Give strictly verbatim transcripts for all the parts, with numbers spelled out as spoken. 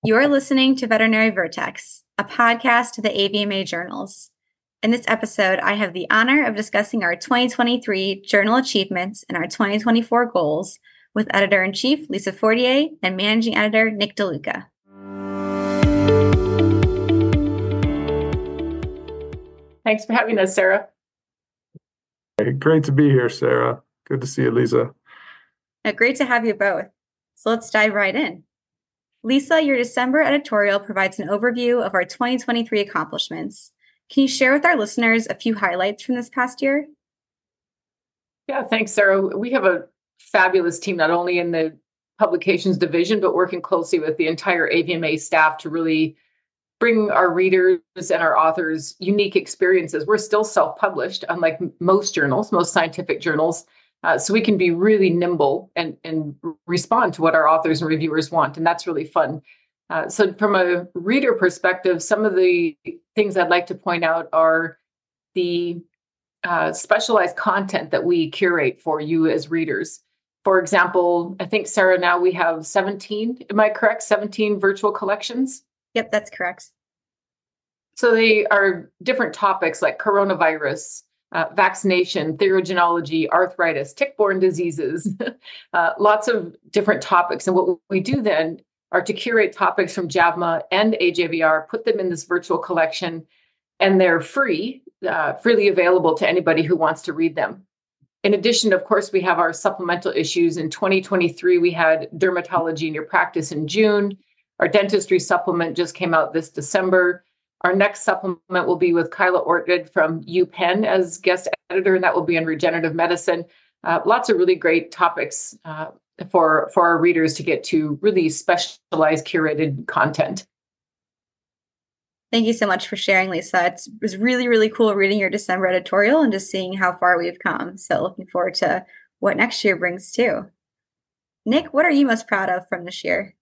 You're listening to Veterinary Vertex, a podcast of the A V M A journals. In this episode, I have the honor of discussing our twenty twenty-three journal achievements and our twenty twenty-four goals with Editor-in-Chief Lisa Fortier and Managing Editor Nick DeLuca. Thanks for having us, Sarah. Hey, great to be here, Sarah. Good to see you, Lisa. Uh, great to have you both. So let's dive right in. Lisa, your December editorial provides an overview of our twenty twenty-three accomplishments. Can you share with our listeners a few highlights from this past year? Yeah, thanks, Sarah. We have a fabulous team, not only in the publications division, but working closely with the entire A V M A staff to really bring our readers and our authors unique experiences. We're still self-published, unlike most journals, most scientific journals. Uh, so we can be really nimble and, and respond to what our authors and reviewers want. And that's really fun. Uh, so from a reader perspective, some of the things I'd like to point out are the uh, specialized content that we curate for you as readers. For example, I think, Sarah, now we have seventeen, am I correct? seventeen virtual collections? Yep, that's correct. So they are different topics like coronavirus, Uh, vaccination, therogenology, arthritis, tick-borne diseases, uh, lots of different topics. And what we do then are to curate topics from JAVMA and A J V R, put them in this virtual collection, and they're free, uh, freely available to anybody who wants to read them. In addition, of course, we have our supplemental issues. In twenty twenty-three, we had Dermatology in Your Practice in June. Our dentistry supplement just came out this December. Our next supplement will be with Kyla Ortgood from UPenn as guest editor, and that will be on regenerative medicine. Uh, lots of really great topics uh, for, for our readers to get to really specialized, curated content. Thank you so much for sharing, Lisa. It's, it was really, really cool reading your December editorial and just seeing how far we've come. So looking forward to what next year brings too. Nick, what are you most proud of from this year?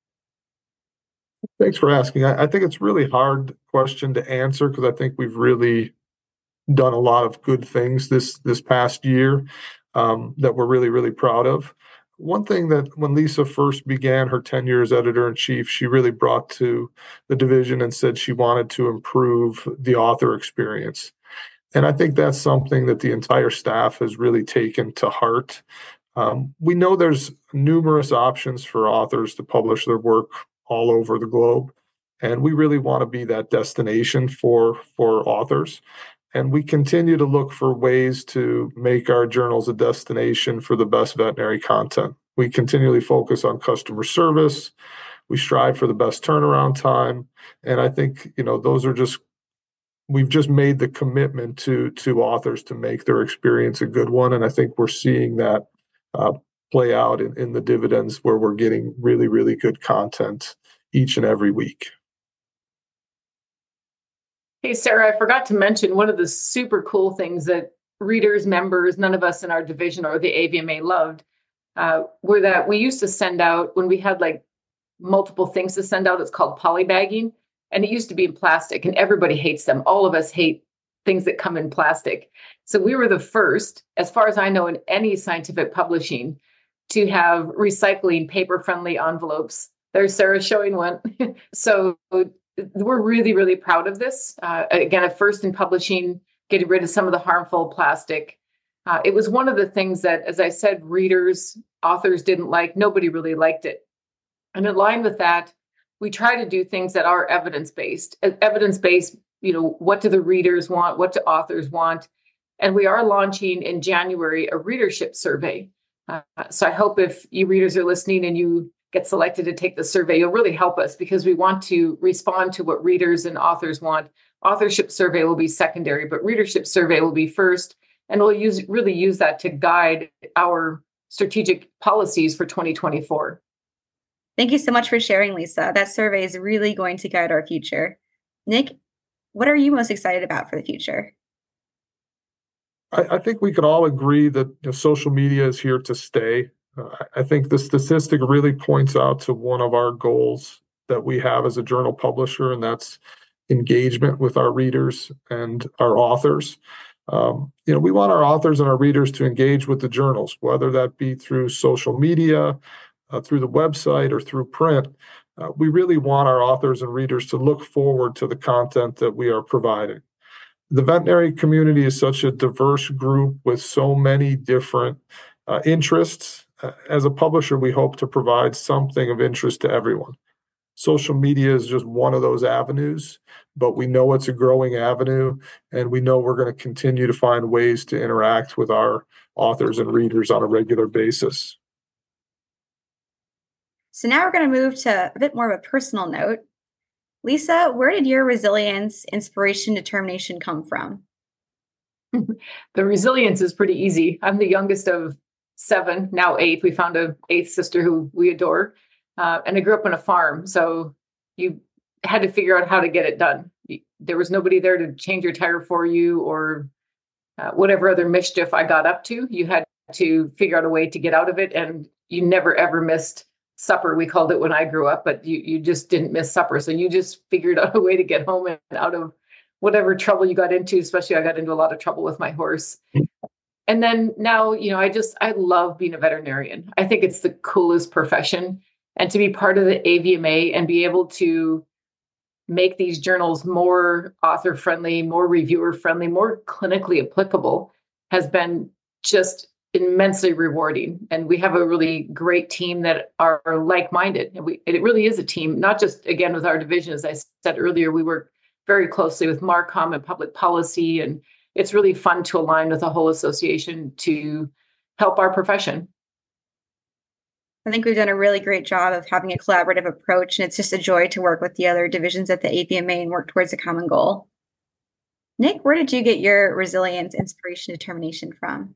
Thanks for asking. I, I think it's a really hard question to answer because I think we've really done a lot of good things this this past year um, that we're really, really proud of. One thing that when Lisa first began her tenure as editor-in-chief, she really brought to the division and said she wanted to improve the author experience. And I think that's something that the entire staff has really taken to heart. Um, we know there's numerous options for authors to publish their work all over the globe. And we really want to be that destination for, for authors. And we continue to look for ways to make our journals a destination for the best veterinary content. We continually focus on customer service. We strive for the best turnaround time. And I think, you know, those are just, we've just made the commitment to, to authors to make their experience a good one. And I think we're seeing that uh, play out in, in the dividends where we're getting really, really good content each and every week. Hey, Sarah, I forgot to mention one of the super cool things that readers, members, none of us in our division or the A V M A loved uh, were that we used to send out, when we had like multiple things to send out, it's called polybagging. And it used to be in plastic and everybody hates them. All of us hate things that come in plastic. So we were the first, as far as I know, in any scientific publishing to have recycling paper-friendly envelopes. There's Sarah showing one. So we're really, really proud of this. Uh, again, at first in publishing, getting rid of some of the harmful plastic. Uh, it was one of the things that, as I said, readers, authors didn't like. Nobody really liked it. And in line with that, we try to do things that are evidence-based. Evidence-based, you know, what do the readers want? What do authors want? And we are launching in January a readership survey. Uh, so I hope if you readers are listening and you get selected to take the survey, you'll really help us because we want to respond to what readers and authors want. Authorship survey will be secondary, but readership survey will be first. And we'll use really use that to guide our strategic policies for twenty twenty-four. Thank you so much for sharing, Lisa. That survey is really going to guide our future. Nick, what are you most excited about for the future? I, I think we could all agree that you know, social media is here to stay. Uh, I think the statistic really points out to one of our goals that we have as a journal publisher, and that's engagement with our readers and our authors. Um, you know, we want our authors and our readers to engage with the journals, whether that be through social media, uh, through the website, or through print. Uh, we really want our authors and readers to look forward to the content that we are providing. The veterinary community is such a diverse group with so many different uh, interests. Uh, as a publisher, we hope to provide something of interest to everyone. Social media is just one of those avenues, but we know it's a growing avenue, and we know we're going to continue to find ways to interact with our authors and readers on a regular basis. So now we're going to move to a bit more of a personal note. Lisa, where did your resilience, inspiration, determination come from? The resilience is pretty easy. I'm the youngest of seven, now eight. We found an eighth sister who we adore. Uh, and I grew up on a farm. So you had to figure out how to get it done. There was nobody there to change your tire for you or uh, whatever other mischief I got up to. You had to figure out a way to get out of it. And you never, ever missed supper, we called it when I grew up, but you you just didn't miss supper. So you just figured out a way to get home and out of whatever trouble you got into, especially I got into a lot of trouble with my horse. And then now, you know, I just, I love being a veterinarian. I think it's the coolest profession. And to be part of the A V M A and be able to make these journals more author friendly, more reviewer friendly, more clinically applicable has been just immensely rewarding. And we have a really great team that are like-minded. And we, it really is a team, not just, again, with our division. As I said earlier, we work very closely with Marcom and public policy. And it's really fun to align with the whole association to help our profession. I think we've done a really great job of having a collaborative approach. And it's just a joy to work with the other divisions at the A V M A and work towards a common goal. Nick, where did you get your resilience, inspiration, determination from?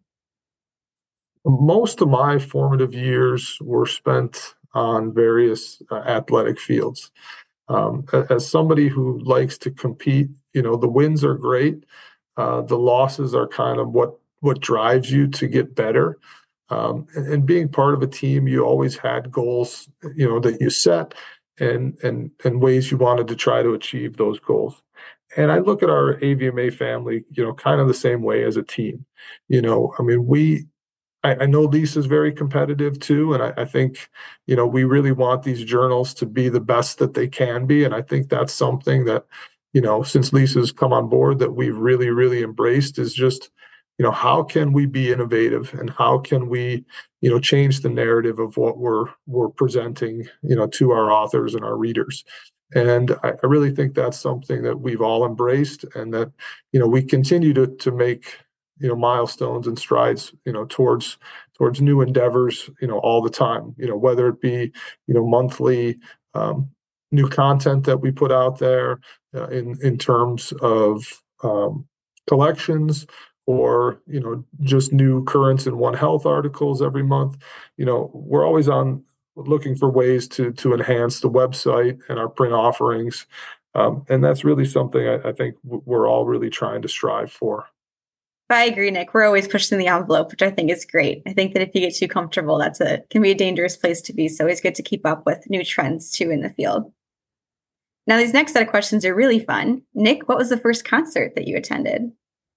Most of my formative years were spent on various uh, athletic fields. Um, as somebody who likes to compete, you know, the wins are great. Uh, the losses are kind of what what drives you to get better. Um, and, and being part of a team, you always had goals, you know, that you set and and and ways you wanted to try to achieve those goals. And I look at our A V M A family, you know, kind of the same way as a team. You know, I mean, we. I, I know Lisa's very competitive too, and I, I think, you know, we really want these journals to be the best that they can be, and I think that's something that, you know, since Lisa's come on board, that we've really, really embraced is just, you know, how can we be innovative and how can we, you know, change the narrative of what we're we're presenting, you know, to our authors and our readers. And I, I really think that's something that we've all embraced, and that, you know, we continue to to make, you know, milestones and strides, you know, towards towards new endeavors, you know, all the time, you know, whether it be, you know, monthly um, new content that we put out there uh, in in terms of um, collections, or, you know, just new Currents in One Health articles every month. You know, we're always on looking for ways to to enhance the website and our print offerings, um, and that's really something I, I think we're all really trying to strive for. I agree, Nick. We're always pushing the envelope, which I think is great. I think that if you get too comfortable, that's a can be a dangerous place to be. So it's good to keep up with new trends too in the field. Now, these next set of questions are really fun. Nick, what was the first concert that you attended?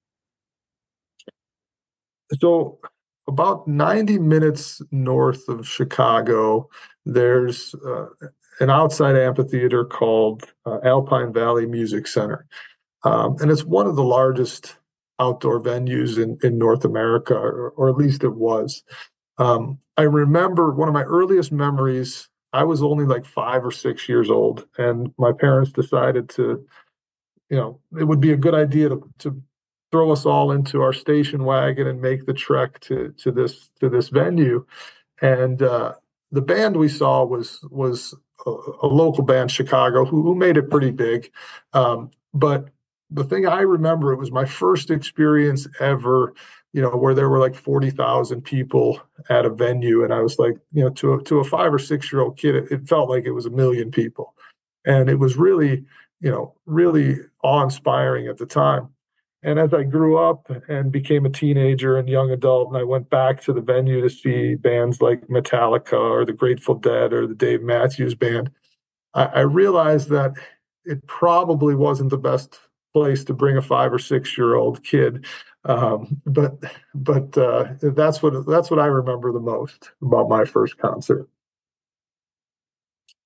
So about ninety minutes north of Chicago, there's uh, an outside amphitheater called uh, Alpine Valley Music Center. Um, and it's one of the largest outdoor venues in, in North America, or, or at least it was. Um, I remember one of my earliest memories, I was only like five or six years old, and my parents decided to, you know, it would be a good idea to, to throw us all into our station wagon and make the trek to, to this, to this venue. And uh, the band we saw was, was a, a local band, Chicago, who, who made it pretty big. Um, but the thing I remember, it was my first experience ever, you know, where there were like forty thousand people at a venue. And I was like, you know, to a, to a five or six year old kid, it, it felt like it was a million people. And it was really, you know, really awe inspiring at the time. And as I grew up and became a teenager and young adult, and I went back to the venue to see bands like Metallica or the Grateful Dead or the Dave Matthews Band, I, I realized that it probably wasn't the best place to bring a five or six year old kid, um, but but uh, that's what that's what I remember the most about my first concert.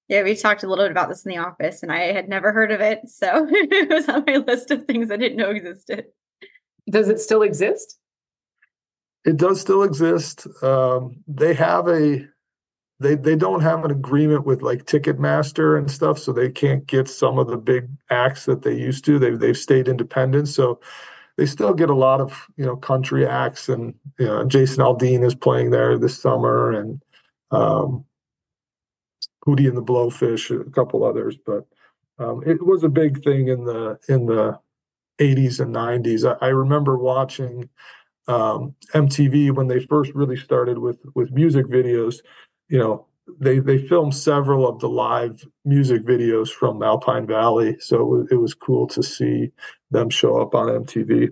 Yeah, we talked a little bit about this in the office, and I had never heard of it. So it was on my list of things I didn't know existed. Does it still exist? It does still exist. Um, they have a they they don't have an agreement with like Ticketmaster and stuff, so they can't get some of the big acts that they used to. They've they've stayed independent, so they still get a lot of, you know, country acts, and you know, Jason Aldean is playing there this summer, and um, Hootie and the Blowfish, a couple others. But um, it was a big thing in the in the eighties and nineties. I, I remember watching um, M T V when they first really started with with music videos. You know, they they filmed several of the live music videos from Alpine Valley, so it was, it was cool to see them show up on M T V.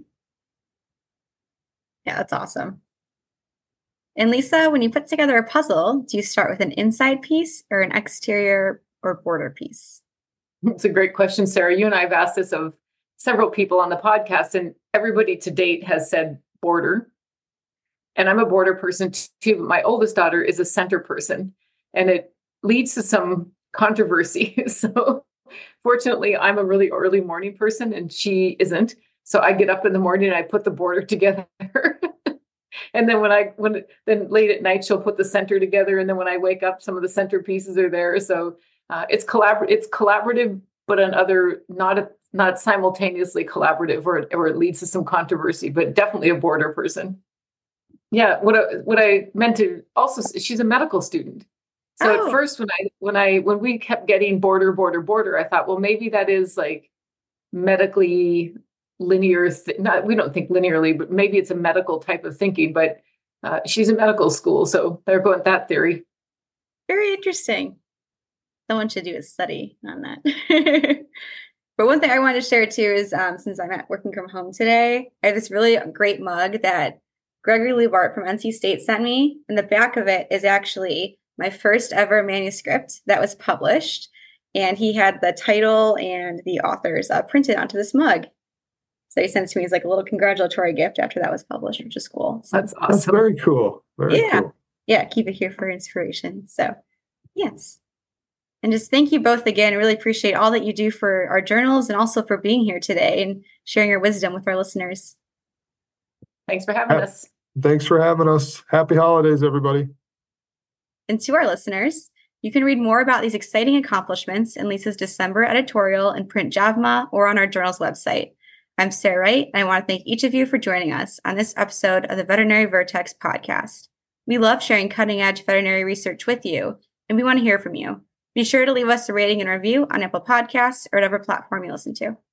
Yeah, that's awesome. And Lisa, when you put together a puzzle, do you start with an inside piece or an exterior or border piece? It's a great question, Sarah. You and I have asked this of several people on the podcast, and everybody to date has said border. And I'm a border person too, but my oldest daughter is a center person, and it leads to some controversy. So fortunately, I'm a really early morning person and she isn't. So I get up in the morning and I put the border together. And then when I, when then late at night, she'll put the center together. And then when I wake up, some of the center pieces are there. So uh, it's collabor- it's collaborative, but on other, not a, not simultaneously collaborative, or, or it leads to some controversy, but definitely a border person. Yeah. What I, what I meant to also, she's a medical student. So Oh. at first, when I, when I, when we kept getting border, border, border, I thought, well, maybe that is like medically linear. Th- not, we don't think linearly, but maybe it's a medical type of thinking, but uh, she's in medical school. So they're going with that theory. Very interesting. Someone should do a study on that. But one thing I wanted to share too is um, since I'm at working from home today, I have this really great mug that Gregory Lubart from N C State sent me. And the back of it is actually my first ever manuscript that was published. And he had the title and the authors uh, printed onto this mug. So he sent it to me as like a little congratulatory gift after that was published, which is cool. So, That's awesome. That's very cool. Very yeah. cool. Yeah. Keep it here for inspiration. So yes. And just thank you both again. I really appreciate all that you do for our journals and also for being here today and sharing your wisdom with our listeners. Thanks for having Ha- us. Thanks for having us. Happy holidays, everybody. And to our listeners, you can read more about these exciting accomplishments in Lisa's December editorial in Print Javma or on our journal's website. I'm Sarah Wright, and I want to thank each of you for joining us on this episode of the Veterinary Vertex podcast. We love sharing cutting-edge veterinary research with you, and we want to hear from you. Be sure to leave us a rating and review on Apple Podcasts or whatever platform you listen to.